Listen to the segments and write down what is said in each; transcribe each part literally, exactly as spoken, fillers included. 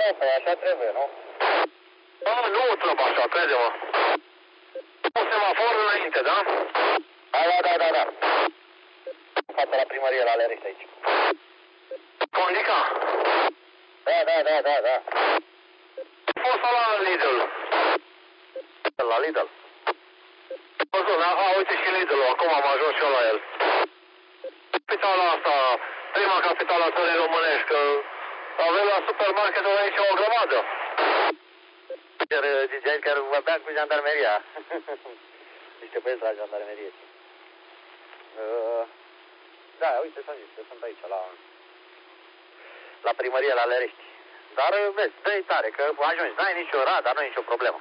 păi așa trebuie, nu? Nu, nu trebuie așa, crede-mă. Un semafor înainte, da? Da, da, da, da, da. Față la primărie, la Alerești aici. Condica? Da, da, da, da, da. A fost la Lidl. La Lidl. Văzut, da? A, uite și Lidl-ul, acum am ajuns și eu la el. Capitala asta, prima capitală a țării românești, că avem la supermarketul aici o grămadă. Iar ziceai că vorbeam cu jandarmeria. Niște băieți la jandarmerie. Uh, da, uite, s-a zis, eu sunt aici, la, la primărie, la Alerești. Dar, vezi, dă-i tare, că ajungi, n-ai nicio radar, nu ai nicio problemă.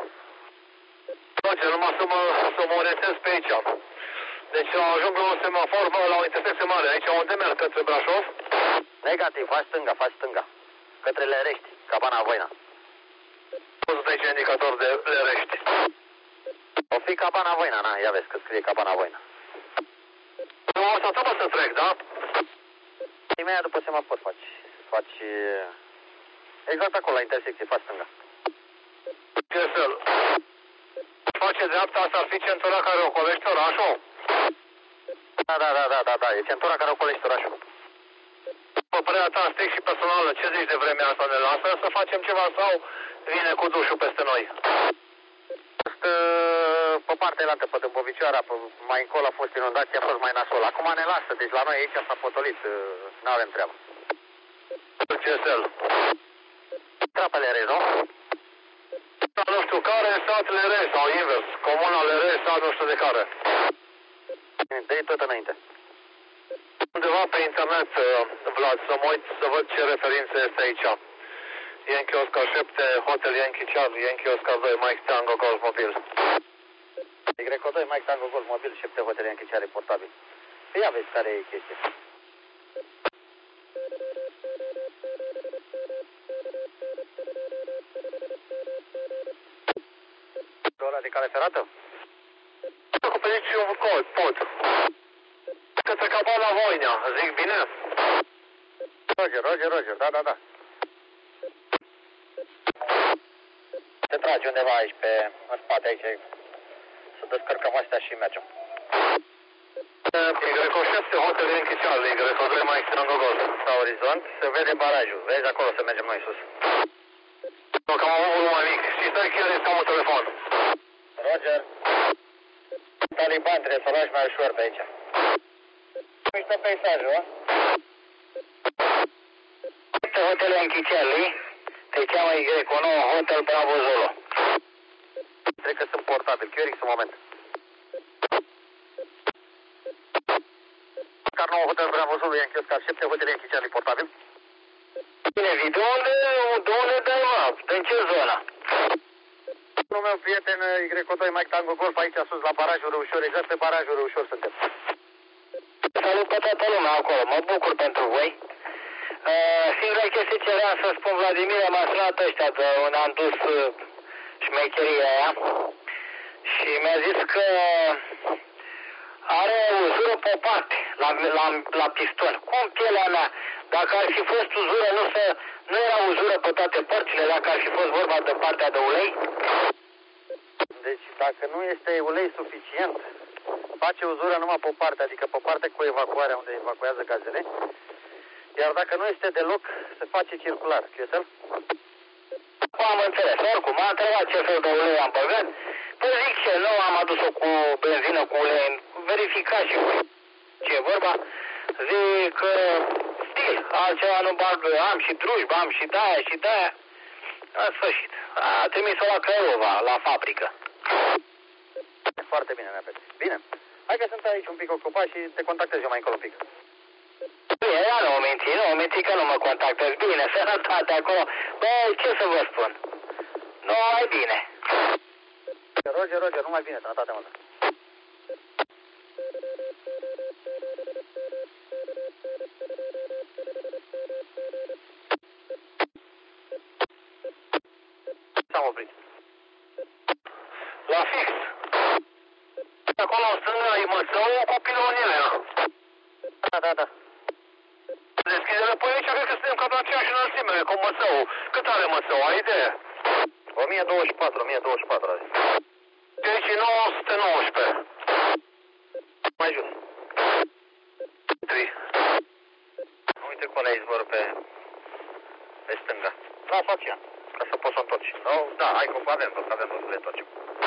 Face, numai să mă, să mă orientez pe aici. Deci ajung la un semafor, mă, la o intersecție mare, aici unde merg, către Brașov? Negativ, faci stânga, faci stânga. Către Lerești, Cabana Voina. Văzut aici indicator de Lerești. O fi Cabana Voina, na, ia vezi că scrie Cabana Voina. Nu, asta trebuie să trec, da? Imediat după semafor faci, faci exact acolo, la intersecție, faci stânga. Gesel. Face dreapta, asta ar fi centura care ocolește orașul? Da, da, da, da, da, da, e centura care ocolește orașul. După părerea ta, strict și personală, ce zici de vremea asta, ne lasă să facem ceva sau vine cu dușul peste noi? Stă pe partea elaltă, pe Dâmbovicioara, pe, mai încolo a fost inundație, a fost mai nasol. Acum ne lasă, deci la noi aici s-a potolit, nu avem treabă. Gesel. Trapele rei, nu? Nu știu care, sat Lere sau invers, comuna Lere, sat nu știu de care. Dă-i tot înainte. Undeva pe internet, Vlad, să mă uit să văd ce referință este aici. Yankee Oscar șapte, Hotel Yankee Charlie, Yankee Oscar doi, Mike Tango Golf Mobil. Y doi, Mike Tango Golf Mobil, șapte, Hotel Yankee Charlie, portabil. Păi ia vezi care e chestia. Ăla de cale ferată? Cu pe aici un cod, pot. Către Cabana Voina, zic bine? Roger, Roger, Roger, da, da, da. Se trage undeva aici, pe, în spate aici, să descărcăm astea și mergem. Y șapte, Hotel Yankee Charlie, Y doi, Mike Tango Golf. La orizont se vede barajul, vezi acolo să mergem noi sus. Nu, că am avut unul mai mic și stai chiar este un telefon. Roger. Taliban, trebuie să o lași mai ușor pe aici. Mișto peisajul, a? Este Hotel Yankee Charlie, te cheamă Y nouă, Hotel Bravo Zolo. Cred că sunt portabil, Q R X un moment. Oscar nouă, Hotel Bravo Zolo, Yankee Oscar șapte, Hotel Yankee Charlie, portabil. Bine, zi, de unde, de unde dai, mă? În ce zonă? Unul meu prieten, Y doi, Mike Tango Golf, aici sus, la barajul Râușor, exact pe barajul Râușor suntem. Salut pe toată lumea acolo, mă bucur pentru voi. Uh, singura chestie ce vreau să spun, Vladimir, m-a sunat ăștia de unde am dus uh, șmecheria aia și mi-a zis că are uzură pe o parte, la, la, la piston. Cum pielea mea? Dacă ar fi fost uzură, nu, să, nu era uzură pe toate părțile, dacă ar fi fost vorba de partea de ulei? Deci dacă nu este ulei suficient, face uzură numai pe o parte, adică pe partea cu evacuarea, unde evacuează gazele. Iar dacă nu este deloc, se face circular. Chiesel? Am înțeles. Oricum, m-a întrebat ce fel de ulei am băgat. Păi zic ce, nu am adus-o cu benzină, cu ulei, verificat și cu ce e vorba. Zic că stil, altceva nu bag, am și drujbă, am și de-aia și de-aia. În sfârșit, a trimis-o la Craiova, la fabrică. Foarte bine, Neapet. Bine. Hai că sunt aici un pic ocupat și te contactez eu mai încolo un pic. Bine, ia nu o minți, nu o minți că nu mă contactez. Bine, sănătate acolo. Bă, ce să vă spun? Nu mai bine. Roger, Roger, nu mai bine, sănătate multă. S-am oprit. La fix. Acolo în stânga e măsău cu pilonile. Da, da, da. Deschide-le pe aici, cred că suntem cam la aceeași înălțime, cu Mățău. Cât are Mățău, ai idee? o mie douăzeci și patru, o mie douăzeci și patru azi. Deci nouă sute nouăsprezece. Mai jos. Tri. Uite cu ăla izvor pe, pe stânga. La facia, ca să poți să întorci. Oh, da, hai că avem tot, avem tot să le întorcem.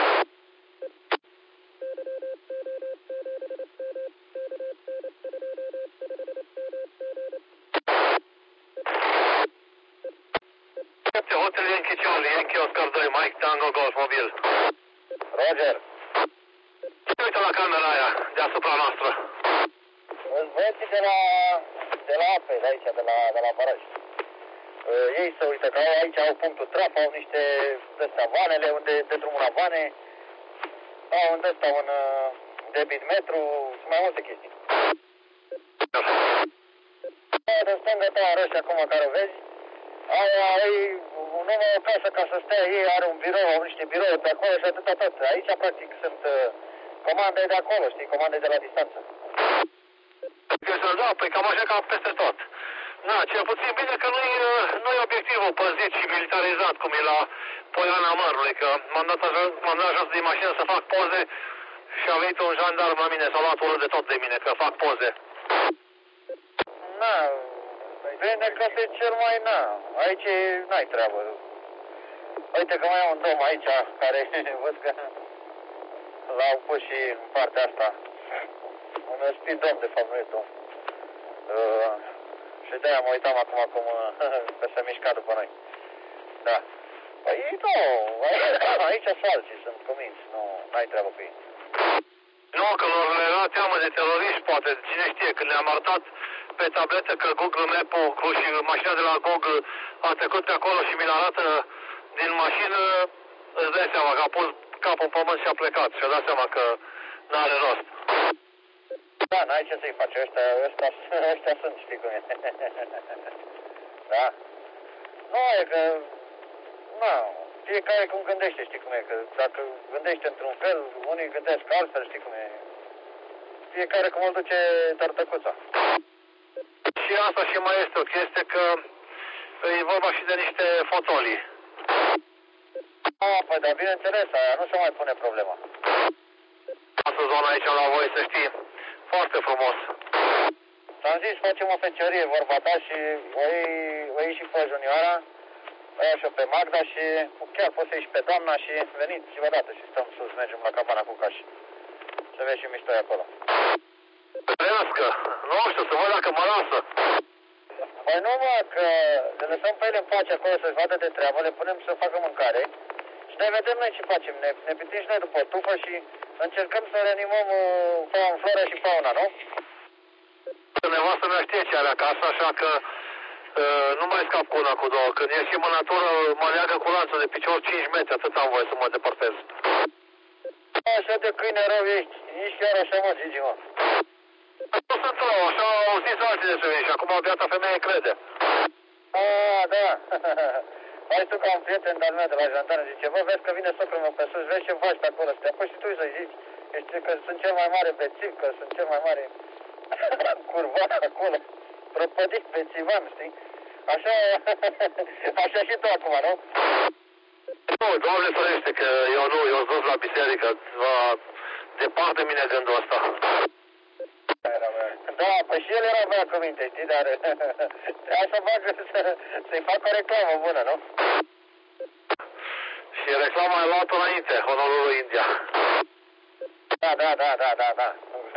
Hotel Yankee Charlie, Yankee Oscar doi, Mike Tango Golf Mobil. Roger. Uite la camera aia, deasupra noastră. Îți băieții de la, de la ape, de aici, de la, de la baraj. Uh, ei se uită că au, aici au punctul trap, au niște de-astea vanele, unde de drumul la vane, au unde ăsta un uh, debit metru și mai multe chestii. Aia de stângă ta, arăși acum care o vezi, aia e un nume o casă ca să stea ei, are un birou, au niște birouri pe acolo și atâta tot. Aici, practic, sunt uh, comande de acolo, știi, comande de la distanță. Da, păi cam așa ca peste tot. Da, cel puțin bine că nu-i nu obiectivul păzit și militarizat, cum e la Poiana Mărului, că m-am dat, m-am dat jos din mașină să fac poze și a venit un jandarm la mine, s-a luat unul de tot de mine, că fac poze. Na, bine că pe cel mai, na, aici n-ai treabă. Uite că mai am un dom aici, care văd că l-au pus și în partea asta. Un speed dom, de fapt, nu e dom. Uh, și de-aia mă uitam acum cum că se mișca după noi. Da. Păi nu, aici sunt alții, sunt cuminți, nu ai treabă cu ei. Nu, că lor le era teamă de teroriști, poate, cine știe, când ne-am arătat pe tabletă că Google Map-ul și mașina de la Google a trecut pe acolo și mi l-arată din mașină, îți dai seama că a pus capul în pământ și a plecat și a dat seama că n-are rost. Da, n-ai ce să-i faci, ăștia, ăștia, ăștia sunt, știi cum e. Da. Nu, e că, nu, fiecare cum gândește, știi cum e, că dacă gândește într-un fel, unii gândesc altfel, știi cum e. Fiecare cum îl duce tărtăcuța. Și asta și mai este o chestie că e vorba și de niște fotolii. Ah, păi, dar bineînțeles, aia nu se mai pune problema. Asta zona aici la voi, să știi, foarte frumos. S-am zis, facem o feciorie, vorba ta, și o iei, o iei și pe junioara, o iau și pe Magda și chiar poți să iei și pe doamna și veniți și odată și stăm sus, mergem la cabana cu cași. Să vezi și miștoi acolo. Trească, nu știu, să văd dacă mă lasă. Păi nu, mă, că le lăsăm pe ele în pace acolo să-și vadă de treabă, le punem să facă mâncare și ne vedem noi ce facem. Ne, ne pitim și noi după tufă și încercăm să reanimăm uh, flora și fauna, nu? Nevastă mea știe ce are acasă, așa că uh, nu mai scap cu una, cu două. Când ieșim în natură, mă leagă cu lanțul de picior cinci metri, atât am voie să mă depărtez. Așa de câine rău ești, nici chiar așa, mă, Gigi, mă. Nu sunt rău, așa au zis alții despre mine și acum biata femeie crede. Ah, da. Hai tu ca un prieten de-al meu de la jandară, zice, bă, vezi că vine socrul meu pe sus, vezi ce faci pe acolo, să te apuci și tu să-i zici, ești că sunt cel mai mare bețiv, că sunt cel mai mare curvat acolo, prăpădit bețivan, știi? Așa, așa și tu acum, nu? Nu, Doamne ferește, că eu nu, eu sunt la biserică, va departe de mine gândul ăsta. Da, păi și el era băiat cu minte, știi, dar trebuia să facă, să, să-i facă o reclamă bună, nu? Și reclama e luat înainte, onorul lui India. Da, da, da, da, da, da.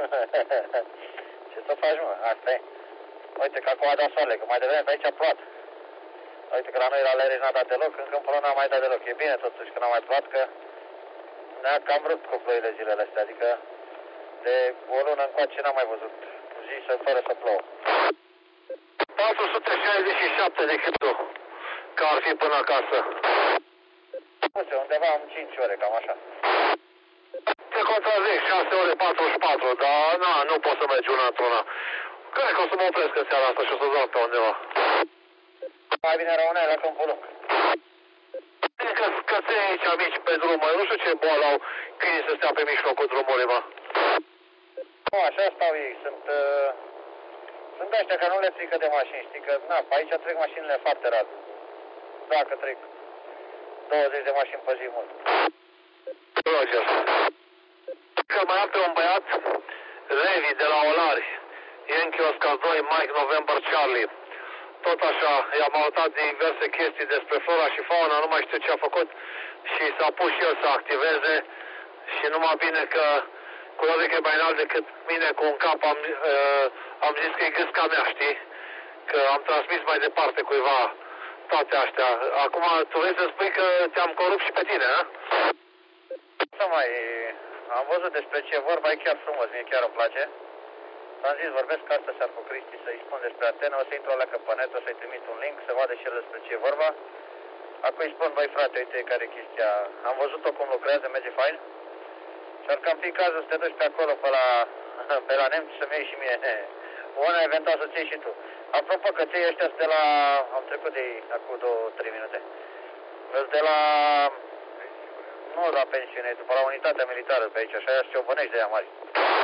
Ce să faci, mă? Asta e. Uite că acum a dat soarele, că mai devreme pe aici a plouat. Uite că la noi la Lereș n-a dat deloc, încă în până n-a mai dat deloc. E bine totuși că n-a mai plouat, că ne-a cam rupt cu ploile zilele astea, adică de o lună încoace n-am mai văzut zi să, fără să plouă. patru sute șaizeci și șapte de kilo, că ar fi până acasă. Uite, undeva am cinci ore, cam așa. Te contrazic, șase ore patruzeci și patru, dar na, nu pot să mergi una într-una. Cred că o să mă opresc în seara asta și o să dorm pe undeva. Mai bine rămâneai la Câmpul Lung. Bine că scăței aici mici pe drum, mă, nu știu ce boală au câinii să stea pe mijlocul drumului, mă. Nu, așa stau ei, sunt, uh, sunt ăștia care nu le frică de mașini, știi că, na, pe aici trec mașinile foarte rar. Dacă trec douăzeci de mașini pe zi mult. Roger. Că mai am pe un băiat, Levi de la Olari, Yankee Oscar doi, Mike November Charlie. Tot așa, i-am autat diverse chestii despre flora și fauna, nu mai știu ce a făcut și s-a pus și el să activeze și numai bine că cu o că e mai înalt decât mine cu un cap am, uh, am zis că e gâsca mea, știi? Că am transmis mai departe cuiva toate astea. Acum tu vrei să spui că te-am corupt și pe tine, a? Să mai... Am văzut despre ce e vorba, e chiar frumos, mie chiar îmi place. Am zis, vorbesc asta seară cu Cristi să-i spun despre antenă, o să intru la pe net, o să-i trimit un link, să vadă și el despre ce e vorba. Acum îi spun, băi frate, uite care e chestia, am văzut-o cum lucrează, merge fain. Și ar cam fi cazul să te duci pe acolo, pe la, pe la nemți, să-mi iei și mie una, eventual să-ți iei și tu. Apropo că cei ăștia sunt de la, am trecut de ei acum două, trei minute, sunt de la, nu la pensiune, după la unitatea militară pe aici, așa, și o bănești de ea mari.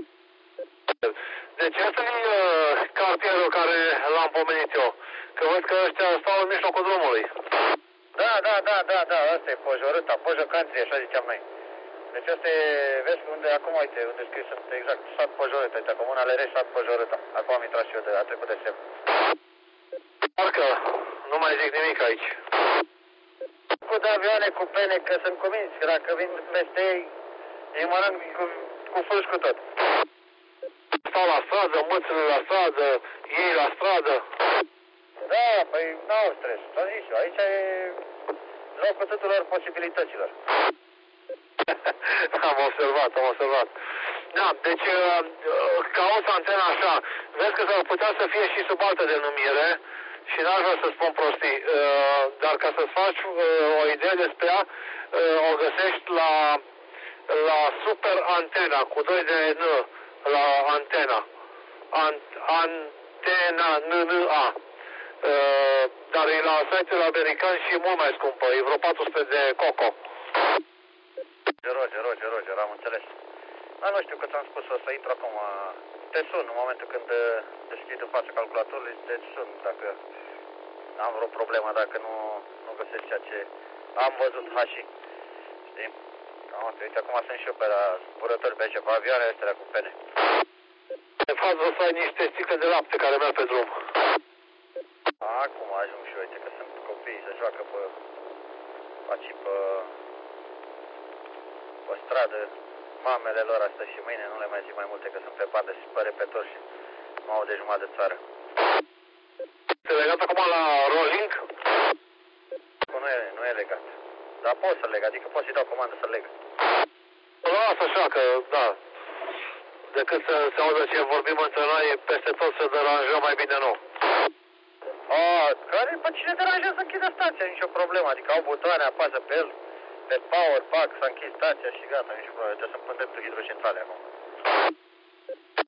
Deci ăsta e uh, cartierul care l-am pomenit eu. Că văd că ăștia stau în mijlocul drumului. Da, da, da, da, da, ăsta e Pojorâta, Pojă Country, așa ziceam noi. Deci ăsta e, vezi unde, acum uite, unde scris sunt exact, sat Pojorâta, uite, Comuna Lereș, sat Pojorâta. Acum am intrat și eu, de, a trecut de semn. Parcă, nu mai zic nimic aici. Cu de avioane cu pene, că sunt convins că dacă vin peste ei, îi mănânc cu, cu fâși cu tot. Stau la stradă, mățile la stradă, ei la stradă. Da, păi n-au stres, am zis eu, aici e locul tuturor posibilităților. Am observat, am observat. Da, deci cauți antena așa, vezi că s-ar putea să fie și sub altă denumire și n-aș vrea să spun prostii, dar ca să-ți faci o idee despre ea, o găsești la, la Super Antena, cu doi de N, la Antena. Ant, antena N N A. Dar e la site-ul american și mult mai scumpă, e vreo patru sute de coco. Roger, Roger, Roger, am înțeles. Da, nu știu că ți-am spus, o să intru acum, te sun în momentul când deschid în fața calculatorului, te sun dacă am vreo problemă, dacă nu, nu găsesc ceea ce am văzut hașii, știi? Uite, uite, acum sunt și eu pe la zburători pe aici, pe avioane astea cu pene. De fapt, vreau să ai niște sticle de lapte care merg pe drum. Acum ajung și eu, uite că sunt copii, se joacă pe, aici pe, pe stradă. Mamele lor astăzi și mâine, nu le mai zic mai multe, că sunt pe bandă și pe repetitor și nu au de jumătate de țară. Te legat acum la rolling? Nu e, nu e legat. Dar pot să leg, adică pot să-i dau comandă să leg. Lasă așa, că da. Decât să se audă ce vorbim între noi, peste tot se deranjăm, mai bine nu. A, care? Păi cine deranjează să închide stația? Nicio problemă, adică au butoane, apasă pe el, pe power, pac, s-a închis stația și gata, nicio problemă. Trebuie să-mi pun dreptul hidrocentrale acum.